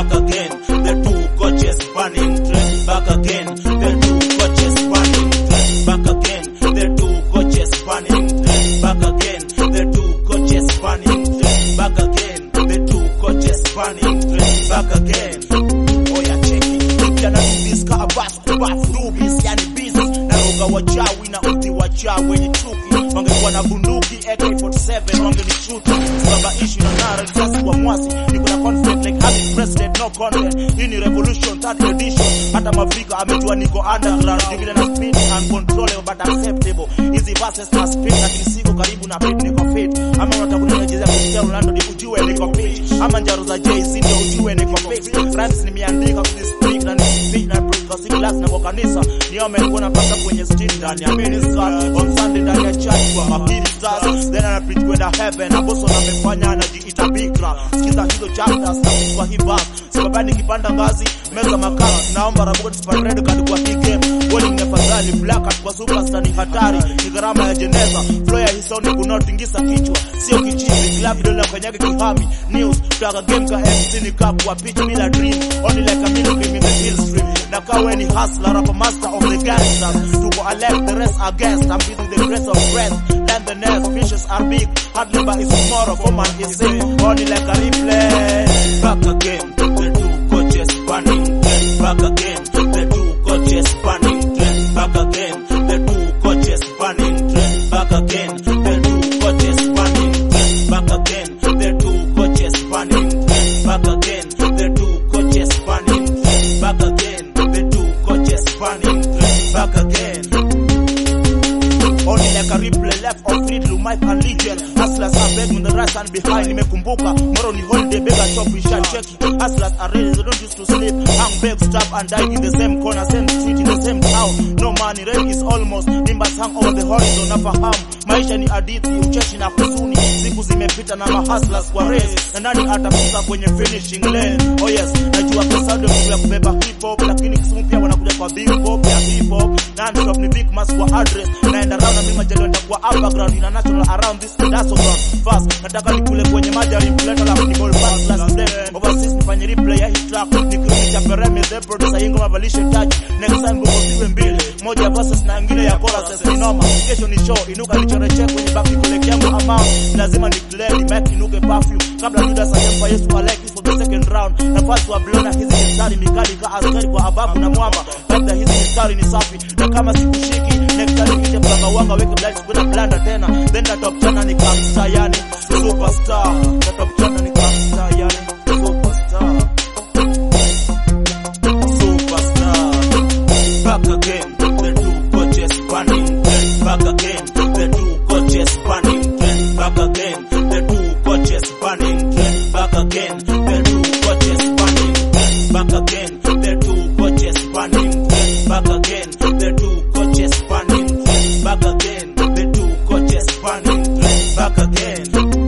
back again. The two coaches burning train, back again. The two coaches burning train, back again. The two coaches burning train, back again. The two coaches burning train, back again. The two coaches burning train, back again. Oh yeah, check it. Jana this car bus rubis yani business na roga wachawi na mti wachawi wenye chuki wangekuwa na bunduki AK47 wangenichuta baba issue na nara just kwa mwasi niko na conflict like having president no content. Hii ni revolution third edition hata mafrika amejua niko underground vile na speed uncontrollable but acceptable. Hizi verses na speed na kisiko karibu na beat niko fit ama unataka kunijezea kusikia Ronaldo ni ujue niko fit ama njaro za Jay-Z ndio ujue niko fit. Rhymes nimeandika kwa speak na speak na kasi class na kwa kanisa niome kuona paka kwenye street ndani ya minister on Sunday ndani ya church kwa mapili stars then I preach kwenda heaven na boso amefanya anajiita bikra. Sikiza hizo chapters na kwa hii verse sababu nikipanda ngazi meza makala naomba rabot spread card kwa hii game bowling afadhali black at kwa superstar ni hatari ni gharama ya jeneza flow ya hisoni kunotingisa kichwa sio kichizi club dola kanyage kihami news tutaga game ka MC ni cup kwa pitch bila dream only like a minute in the hill stream na kawe ni hustler rapper master of the gangsters tuko alert the rest are guests I'm beating the grace of breath and the nest fishes are big hard labor is tomorrow for man is sick only like a replay back again the two coaches burning back again the two coaches burning back again the two coaches burning back again the two coaches burning back again the two coaches burning back again the two coaches burning back again the two coaches burning back again only like a replay left of Riddle, Mike and Legion. Hustlers are begging on the right and behind. Nimekumbuka moro ni holiday bega shop we shall check it. Hustlers are ready, they don't used to sleep. Hang beg, stop and die in the same corner, same street in the same town. No money, rain is almost. Nimbas hang over the horizon, nafahamu. Maisha ni hadithi, ucheshi na huzuni. Siku zimepita na mahustlers kwa race. Na nani atafika kwenye finishing lane? Oh yes, najua pesa ndio ya kubeba hip hop, lakini Kisumu pia wanakuja kwa big pop ya hip hop. Non-stop ni big mass kwa address. Naenda round na mimi majelenda kwa upperground in a natural around this industrial ground. Fast, nataka nikule kwenye maji replay la football fast last day. Overseas nifanye replay ya hit track. Nikirudisha pereme the producer ingo mavalishe touch. Next time bongo ziwe mbili. Moja verses na nyingine ya choruses ni noma. Kesho ni show, inuka nichoreche kwenye back nikoleke yangu amount. Lazima ni clear ni make inuke perfume. Kabla Judas ajempa Yesu I like this for the second round. Na fast wa blona hizi mistari mikali ka askari kwa ababu na mwamba. Labda hizi mistari ni safi. Na kama sikushiki next time nikija mlanga wanga weke blights kuna blanda tena. Then the top chana ni gangster yani superstar. The top chana ni gangster yani superstar. Superstar. Back again, the two coaches burning. Back again, the two coaches burning. Back again, the two coaches burning. Back again, the two coaches burning. Back again, the two coaches burning. Back again, the two coaches burning. Back again, the two coaches burning. Back again.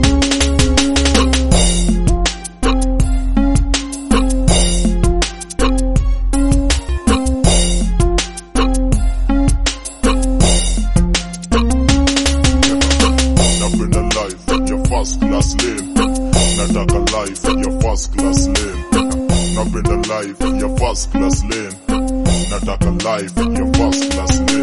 First class lane, nataka life, your first class lane. Napenda life, your first class lane. Nataka life, your first class lane.